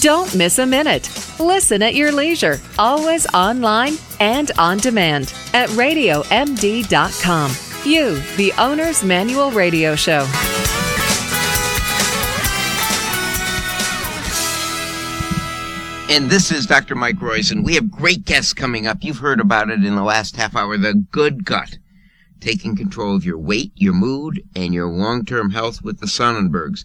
Don't miss a minute. Listen at your leisure, always online and on demand at RadioMD.com. You, the Owner's Manual Radio Show. And this is Dr. Mike Royce, and we have great guests coming up. You've heard about it in the last half hour, the Good Gut. Taking control of your weight, your mood, and your long-term health with the Sonnenbergs.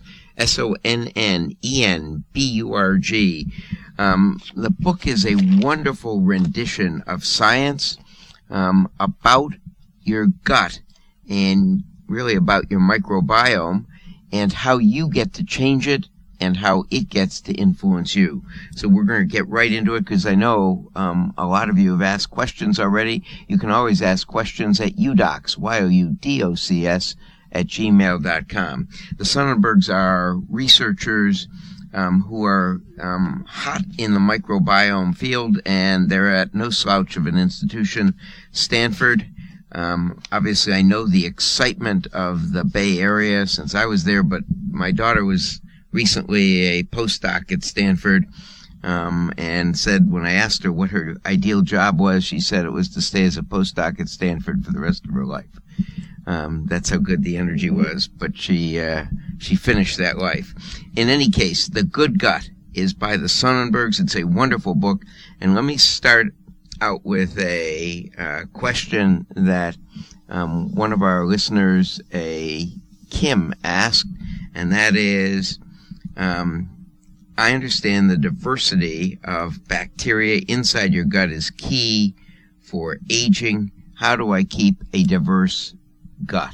Sonnenenburg. The book is a wonderful rendition of science about your gut and really about your microbiome and how you get to change it and how it gets to influence you. So we're going to get right into it because I know a lot of you have asked questions already. You can always ask questions at UDOCS, YOUDOCS, @gmail.com. The Sonnenbergs are researchers who are hot in the microbiome field, and they're at no slouch of an institution, Stanford. Obviously, I know the excitement of the Bay Area since I was there, but my daughter was recently a postdoc at Stanford, and said when I asked her what her ideal job was, she said it was to stay as a postdoc at Stanford for the rest of her life. That's how good the energy was, but she finished that life. In any case, The Good Gut is by the Sonnenbergs. It's a wonderful book, and let me start out with a question that one of our listeners, Kim, asked, and that is, I understand the diversity of bacteria inside your gut is key for aging. How do I keep a diverse gut?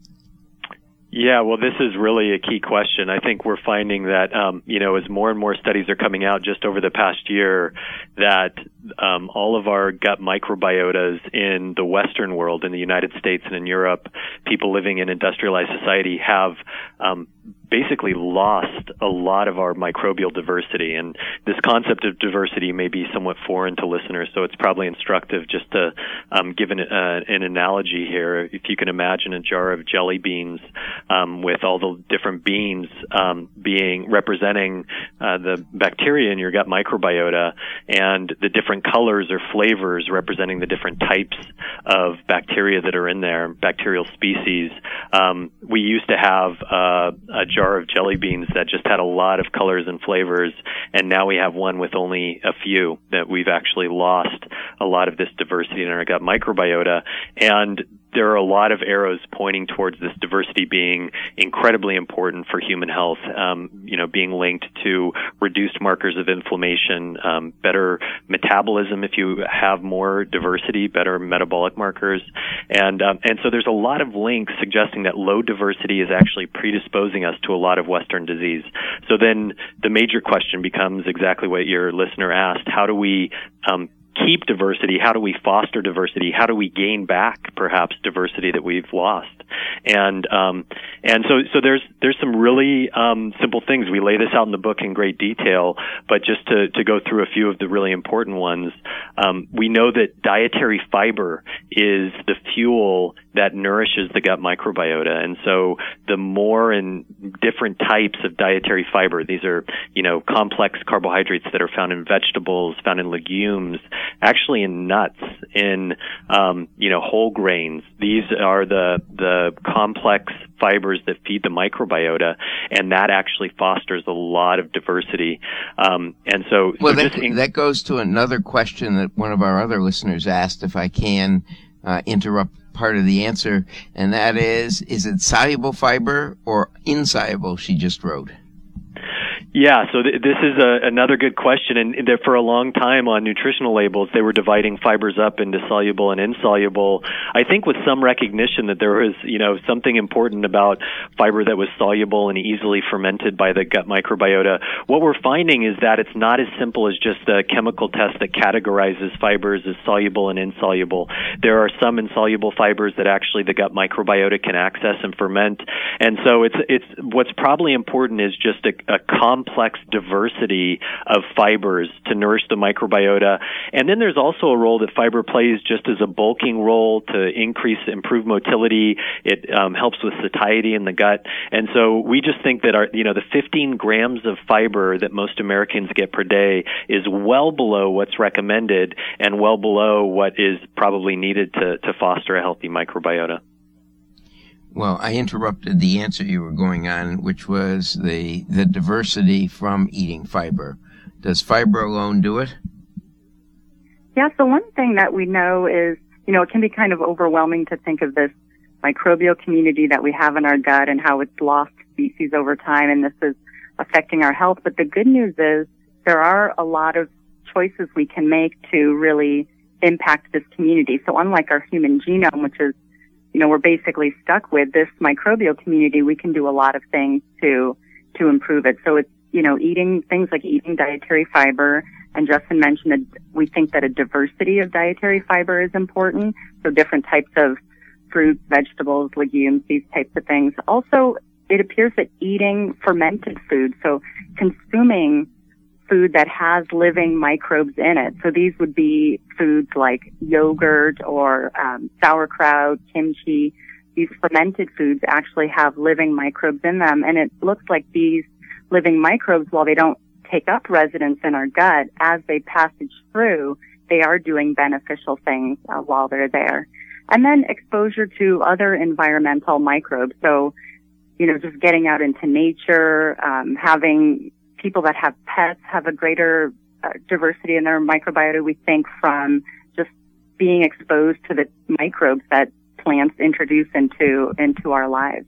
Yeah, well, this is really a key question. I think we're finding that, as more and more studies are coming out just over the past year, that all of our gut microbiotas in the Western world, in the United States and in Europe, people living in industrialized society have basically lost a lot of our microbial diversity. And this concept of diversity may be somewhat foreign to listeners, so it's probably instructive just to give an analogy here. If you can imagine a jar of jelly beans with all the different beans representing the bacteria in your gut microbiota, and the different colors or flavors representing the different types of bacteria that are in there, bacterial species. We used to have a jar of jelly beans that just had a lot of colors and flavors, and now we have one with only a few. That we've actually lost a lot of this diversity in our gut microbiota, and there are a lot of arrows pointing towards this diversity being incredibly important for human health, being linked to reduced markers of inflammation, better metabolism if you have more diversity, better metabolic markers. And so there's a lot of links suggesting that low diversity is actually predisposing us to a lot of Western disease. So then the major question becomes exactly what your listener asked. How do we keep diversity? How do we foster diversity? How do we gain back perhaps diversity that we've lost? And so there's some really simple things. We lay this out in the book in great detail, but just to go through a few of the really important ones, we know that dietary fiber is the fuel that nourishes the gut microbiota. And so the more and different types of dietary fiber, these are, complex carbohydrates that are found in vegetables, found in legumes, actually in nuts, in, whole grains. These are the complex fibers that feed the microbiota, and that actually fosters a lot of diversity. That goes to another question that one of our other listeners asked, if I can interrupt part of the answer, and that is it soluble fiber or insoluble, she just wrote? Yeah, so this is another good question, and for a long time on nutritional labels, they were dividing fibers up into soluble and insoluble. I think with some recognition that there was, something important about fiber that was soluble and easily fermented by the gut microbiota. What we're finding is that it's not as simple as just a chemical test that categorizes fibers as soluble and insoluble. There are some insoluble fibers that actually the gut microbiota can access and ferment, and so it's what's probably important is just a common complex diversity of fibers to nourish the microbiota. And then there's also a role that fiber plays just as a bulking role to improve motility. It helps with satiety in the gut. And so we just think that the 15 grams of fiber that most Americans get per day is well below what's recommended and well below what is probably needed to foster a healthy microbiota. Well, I interrupted the answer you were going on, which was the diversity from eating fiber. Does fiber alone do it? Yeah, so one thing that we know is, it can be kind of overwhelming to think of this microbial community that we have in our gut and how it's lost species over time, and this is affecting our health. But the good news is there are a lot of choices we can make to really impact this community. So unlike our human genome, which is, we're basically stuck with this microbial community, we can do a lot of things to improve it. So it's, eating things like eating dietary fiber. And Justin mentioned that we think that a diversity of dietary fiber is important. So different types of fruits, vegetables, legumes, these types of things. Also, it appears that eating fermented food, so consuming food that has living microbes in it. So these would be foods like yogurt or sauerkraut, kimchi. These fermented foods actually have living microbes in them. And it looks like these living microbes, while they don't take up residence in our gut, as they passage through, they are doing beneficial things while they're there. And then exposure to other environmental microbes. So, just getting out into nature, having people that have pets have a greater diversity in their microbiota, we think, from just being exposed to the microbes that plants introduce into our lives.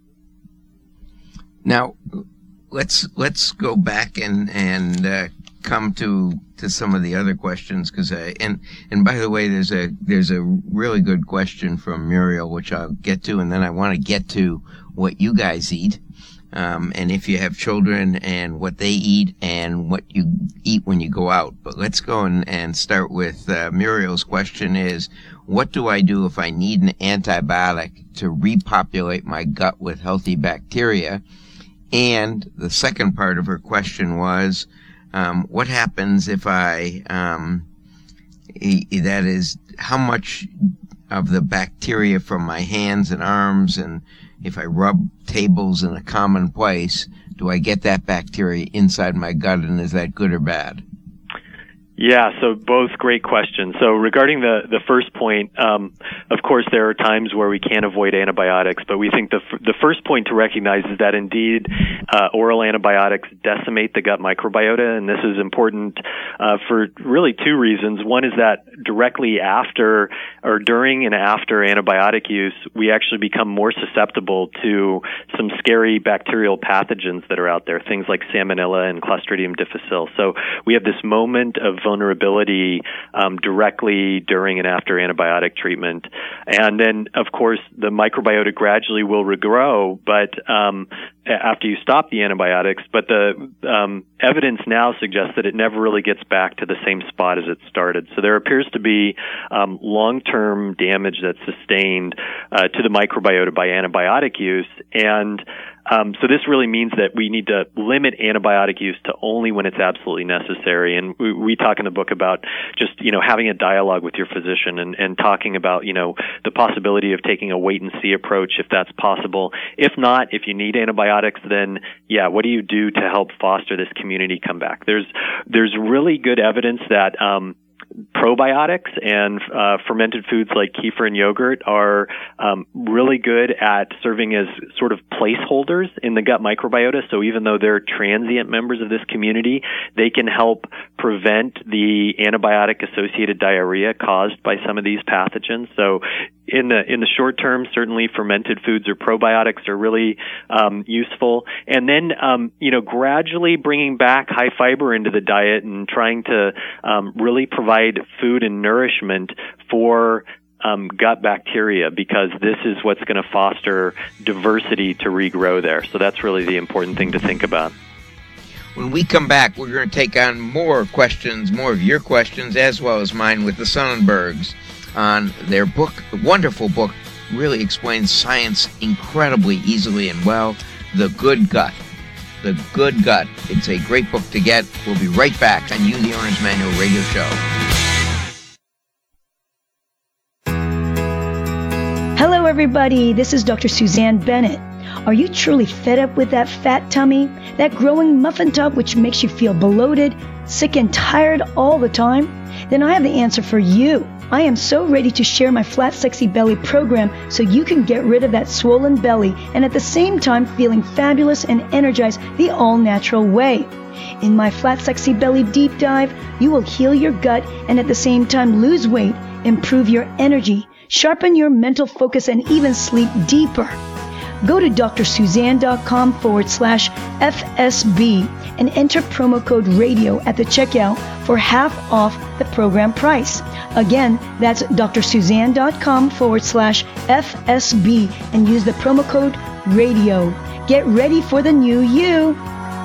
Now, let's go back and come to some of the other questions, because and by the way, there's a really good question from Muriel, which I'll get to, and then I want to get to what you guys eat. And if you have children and what they eat and what you eat when you go out. But let's go and start with Muriel's question is, what do I do if I need an antibiotic to repopulate my gut with healthy bacteria? And the second part of her question was, what happens if that is, how much of the bacteria from my hands and arms, and if I rub tables in a common place, do I get that bacteria inside my gut, and is that good or bad? Yeah, so both great questions. So regarding the first point, of course, there are times where we can't avoid antibiotics, but we think the first point to recognize is that indeed oral antibiotics decimate the gut microbiota, and this is important for really two reasons. One is that directly after or during and after antibiotic use, we actually become more susceptible to some scary bacterial pathogens that are out there, things like Salmonella and Clostridium difficile. So we have this moment of vulnerability directly during and after antibiotic treatment. And then, of course, the microbiota gradually will regrow, but after you stop the antibiotics. But the evidence now suggests that it never really gets back to the same spot as it started. So there appears to be long-term damage that's sustained to the microbiota by antibiotic use. And so this really means that we need to limit antibiotic use to only when it's absolutely necessary. And we talk in the book about just, having a dialogue with your physician and talking about, the possibility of taking a wait-and-see approach if that's possible. If not, if you need antibiotics, then, what do you do to help foster this community comeback? There's really good evidence that probiotics and fermented foods like kefir and yogurt are really good at serving as sort of placeholders in the gut microbiota. So even though they're transient members of this community, they can help prevent the antibiotic-associated diarrhea caused by some of these pathogens. So in the short term, certainly fermented foods or probiotics are really useful. And then, gradually bringing back high fiber into the diet and trying to really provide food and nourishment for gut bacteria, because this is what's going to foster diversity to regrow there. So that's really the important thing to think about. When we come back, we're going to take on more questions, more of your questions, as well as mine, with the Sonnenbergs on their book, a wonderful book, really explains science incredibly easily and well, The Good Gut. The Good Gut. It's a great book to get. We'll be right back on You, the Owner's Manual radio show. Hello, everybody. This is Dr. Suzanne Bennett. Are you truly fed up with that fat tummy, that growing muffin top which makes you feel bloated, sick and tired all the time? Then I have the answer for you. I am so ready to share my Flat Sexy Belly program so you can get rid of that swollen belly and at the same time feeling fabulous and energized the all-natural way. In my Flat Sexy Belly deep dive, you will heal your gut and at the same time lose weight, improve your energy, sharpen your mental focus, and even sleep deeper. Go to drsuzanne.com/FSB and enter promo code RADIO at the checkout for half off the program price. Again, that's drsuzanne.com/FSB and use the promo code RADIO. Get ready for the new you.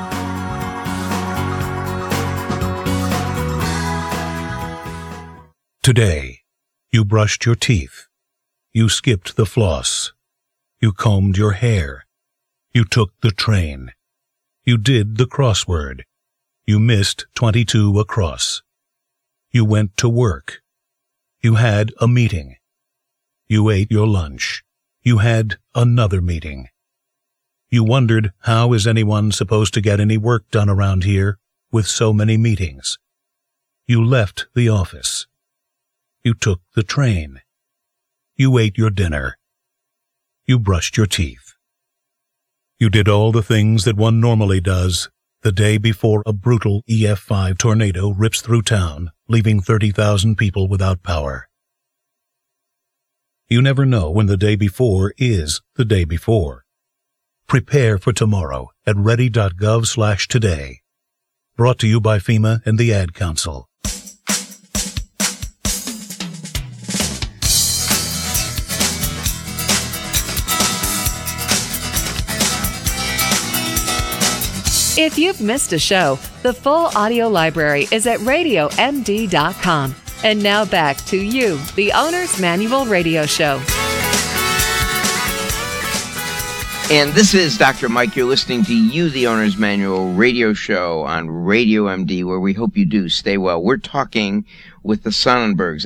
Today, you brushed your teeth. You skipped the floss. You combed your hair. You took the train. You did the crossword. You missed 22 across. You went to work. You had a meeting. You ate your lunch. You had another meeting. You wondered, how is anyone supposed to get any work done around here with so many meetings? You left the office. You took the train. You ate your dinner. You brushed your teeth. You did all the things that one normally does the day before a brutal EF5 tornado rips through town, leaving 30,000 people without power. You never know when the day before is the day before. Prepare for tomorrow at ready.gov/today. Brought to you by FEMA and the Ad Council. If you've missed a show, the full audio library is at RadioMD.com. And now back to You, the Owner's Manual radio show. And this is Dr. Mike. You're listening to You, the Owner's Manual radio show on Radio MD, where we hope you do stay well. We're talking with the Sonnenbergs,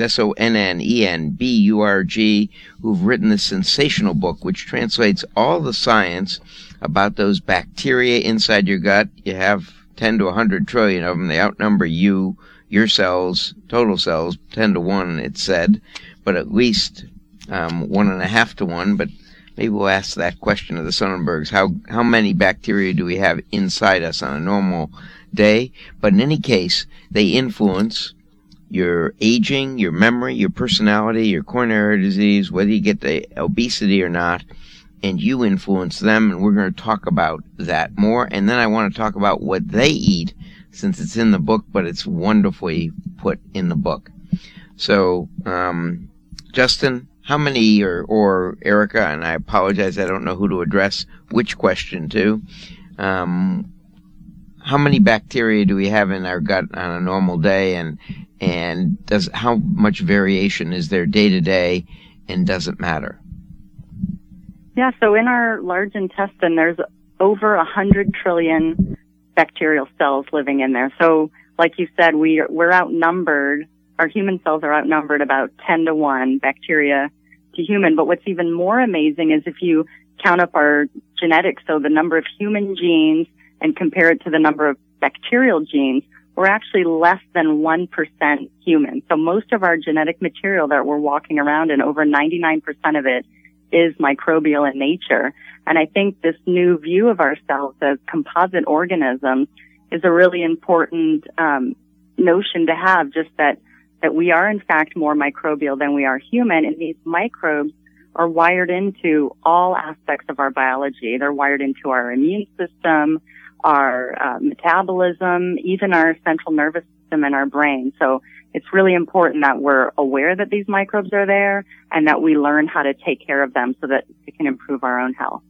Sonnenburg, who've written this sensational book, which translates all the science about those bacteria inside your gut. You have 10 to 100 trillion of them. They outnumber you, your cells, total cells, 10 to 1, it's said, but at least 1.5 to 1. But maybe we'll ask that question of the Sonnenbergs. How many bacteria do we have inside us on a normal day? But in any case, they influence your aging, your memory, your personality, your coronary disease, whether you get the obesity or not. And you influence them, and we're going to talk about that more. And then I want to talk about what they eat, since it's in the book, but it's wonderfully put in the book. So, Justin, how many, or Erica, and I apologize, I don't know who to address which question to, how many bacteria do we have in our gut on a normal day, and how much variation is there day to day, and does it matter? Yeah, so in our large intestine, there's over 100 trillion bacterial cells living in there. So, like you said, we're outnumbered. Our human cells are outnumbered about 10 to 1 bacteria to human. But what's even more amazing is if you count up our genetics, so the number of human genes, and compare it to the number of bacterial genes, we're actually less than 1% human. So most of our genetic material that we're walking around in, over 99% of it, is microbial in nature. And I think this new view of ourselves as composite organisms is a really important notion to have, just that we are in fact more microbial than we are human, and these microbes are wired into all aspects of our biology. They're wired into our immune system, our metabolism, even our central nervous system and our brain. So it's really important that we're aware that these microbes are there and that we learn how to take care of them so that it can improve our own health.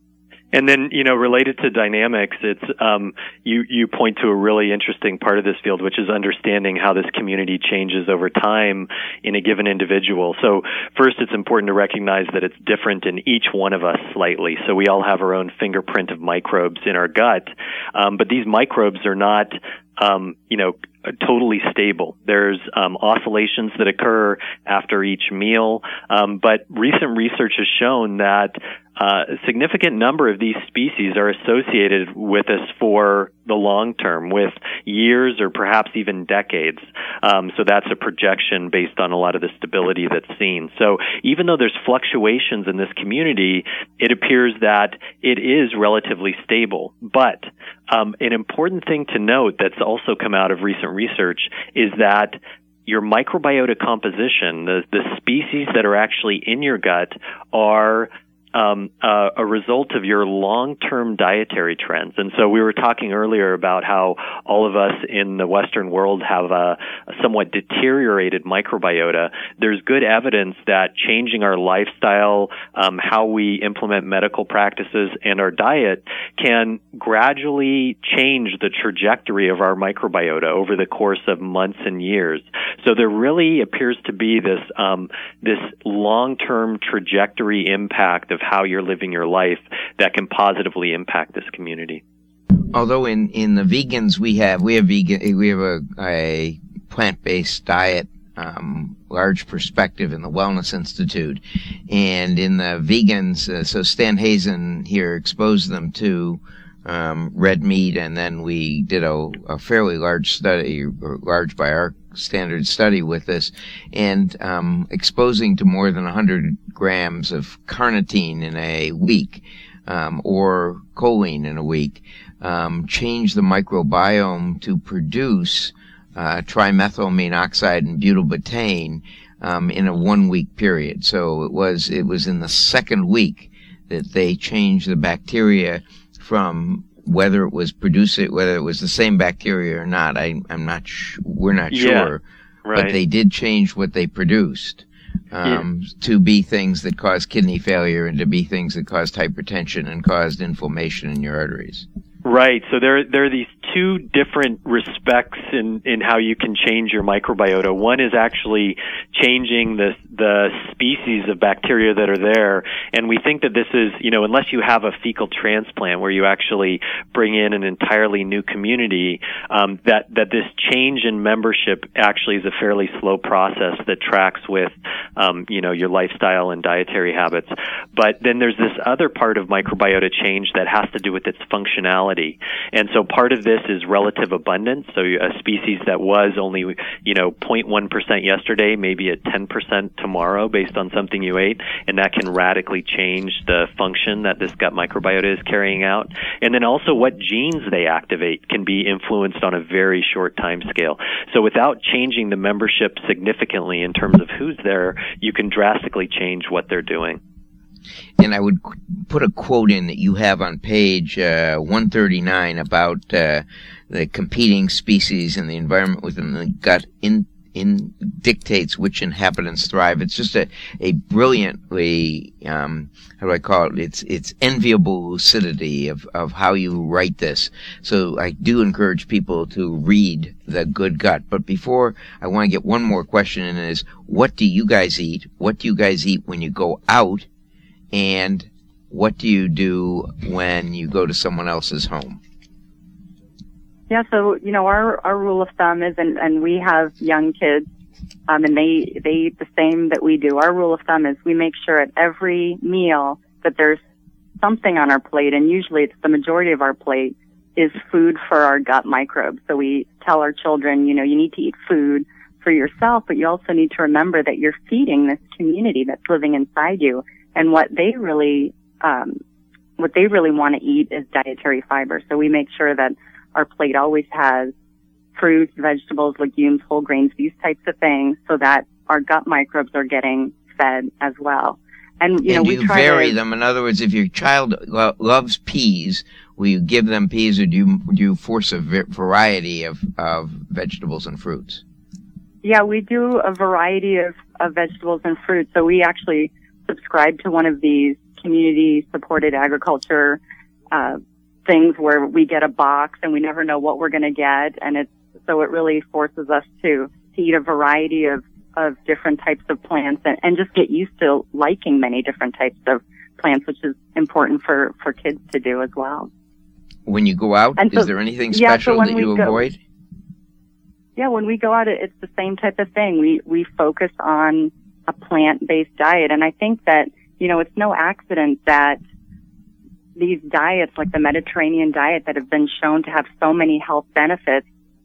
And then, related to dynamics, it's you point to a really interesting part of this field, which is understanding how this community changes over time in a given individual. So first, it's important to recognize that it's different in each one of us slightly. So we all have our own fingerprint of microbes in our gut, but these microbes are not totally stable. There's oscillations that occur after each meal, but recent research has shown that a significant number of these species are associated with us for the long term, with years or perhaps even decades. So that's a projection based on a lot of the stability that's seen. So even though there's fluctuations in this community, it appears that it is relatively stable. But an important thing to note that's also come out of recent research is that your microbiota composition, the species that are actually in your gut, are a result of your long-term dietary trends. And so we were talking earlier about how all of us in the Western world have a somewhat deteriorated microbiota. There's good evidence that changing our lifestyle, how we implement medical practices, and our diet can gradually change the trajectory of our microbiota over the course of months and years. So there really appears to be this long-term trajectory impact of how you're living your life that can positively impact this community. Although in the vegans we have a plant-based diet, large perspective in the Wellness Institute, and in the vegans, so Stan Hazen here exposed them to red meat, and then we did a fairly large study, large by our standard study with this, and exposing to more than 100 grams of carnitine in a week, or choline in a week, changed the microbiome to produce trimethylamine oxide and butylbutane in a 1-week period. So it was in the second week that they changed the bacteria from whether it was the same bacteria or not. We're not sure, right. But they did change what they produced to be things that caused kidney failure and to be things that caused hypertension and caused inflammation in your arteries. Right. So there are these two different respects in how you can change your microbiota. One is actually changing the species of bacteria that are there. And we think that this is, unless you have a fecal transplant where you actually bring in an entirely new community, that this change in membership actually is a fairly slow process that tracks with, your lifestyle and dietary habits. But then there's this other part of microbiota change that has to do with its functionality. And so part of this is relative abundance. So a species that was only, 0.1% yesterday, maybe at 10% tomorrow based on something you ate. And that can radically change the function that this gut microbiota is carrying out. And then also what genes they activate can be influenced on a very short time scale. So without changing the membership significantly in terms of who's there, you can drastically change what they're doing. And I would put a quote in that you have on page 139 about the competing species and the environment within the gut dictates which inhabitants thrive. It's just a brilliantly, how do I call it? It's enviable lucidity of how you write this. So I do encourage people to read The Good Gut. But before, I want to get one more question in, is what do you guys eat? What do you guys eat when you go out? And what do you do when you go to someone else's home? Yeah, so, our rule of thumb is, and we have young kids, and they eat the same that we do. Our rule of thumb is we make sure at every meal that there's something on our plate, and usually it's the majority of our plate, is food for our gut microbes. So we tell our children, you need to eat food for yourself, but you also need to remember that you're feeding this community that's living inside you. And what they really want to eat is dietary fiber. So we make sure that our plate always has fruits, vegetables, legumes, whole grains, these types of things, so that our gut microbes are getting fed as well. And do we you try vary them? In other words, if your child loves peas, will you give them peas, or do you force a variety of vegetables and fruits? Yeah, we do a variety of vegetables and fruits. So we actually subscribe to one of these community-supported agriculture things where we get a box and we never know what we're going to get, and it really forces us to eat a variety of different types of plants and just get used to liking many different types of plants, which is important for kids to do as well. When you go out, is there anything special that you avoid? Yeah, when we go out, it's the same type of thing. We focus on a plant-based diet, and I think that, it's no accident that these diets, like the Mediterranean diet, that have been shown to have so many health benefits,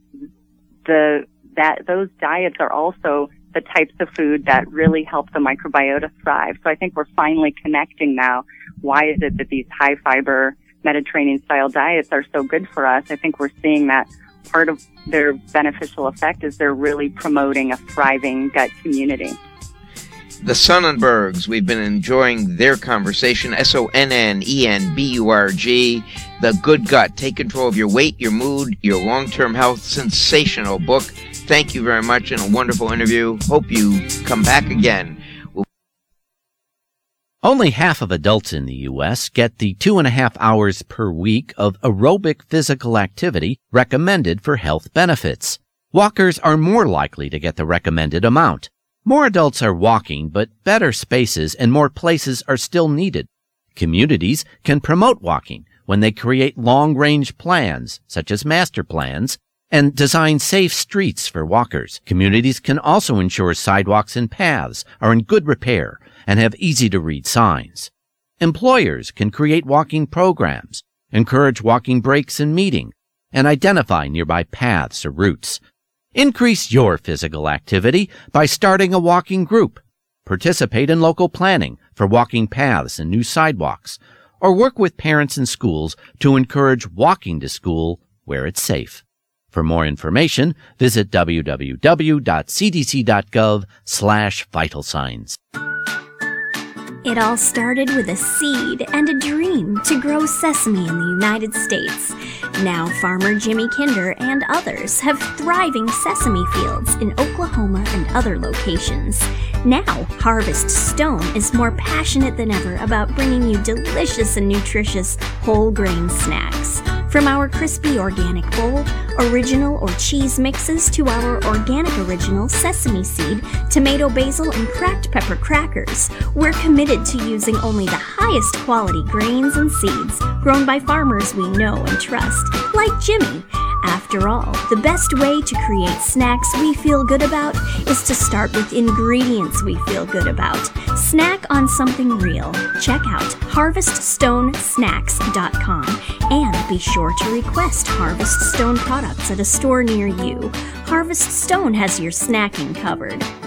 those diets are also the types of food that really help the microbiota thrive. So I think we're finally connecting now. Why is it that these high-fiber Mediterranean-style diets are so good for us? I think we're seeing that part of their beneficial effect is they're really promoting a thriving gut community. The Sonnenbergs, we've been enjoying their conversation. Sonnenenburg, The Good Gut. Take control of your weight, your mood, your long-term health. Sensational book. Thank you very much, and a wonderful interview. Hope you come back again. Only half of adults in the U.S. get the 2.5 hours per week of aerobic physical activity recommended for health benefits. Walkers are more likely to get the recommended amount. More adults are walking, but better spaces and more places are still needed. Communities can promote walking when they create long-range plans, such as master plans, and design safe streets for walkers. Communities can also ensure sidewalks and paths are in good repair and have easy-to-read signs. Employers can create walking programs, encourage walking breaks in meeting, and identify nearby paths or routes. Increase your physical activity by starting a walking group. Participate in local planning for walking paths and new sidewalks, or work with parents and schools to encourage walking to school where it's safe. For more information, visit www.cdc.gov/vital signs. It all started with a seed and a dream to grow sesame in the United States. Now farmer Jimmy Kinder and others have thriving sesame fields in Oklahoma and other locations. Now Harvest Stone is more passionate than ever about bringing you delicious and nutritious whole grain snacks. From our crispy organic bowl, original or cheese mixes, to our organic original sesame seed, tomato, basil, and cracked pepper crackers, we're committed to using only the highest quality grains and seeds grown by farmers we know and trust, like Jimmy. After all, the best way to create snacks we feel good about is to start with ingredients we feel good about. Snack on something real. Check out HarvestStoneSnacks.com and be sure to request Harvest Stone products at a store near you. Harvest Stone has your snacking covered.